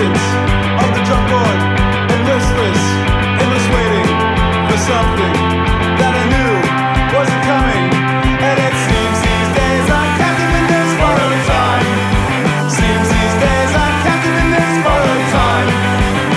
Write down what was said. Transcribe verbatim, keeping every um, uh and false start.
seconds of the drum board, and listless, endless waiting for something.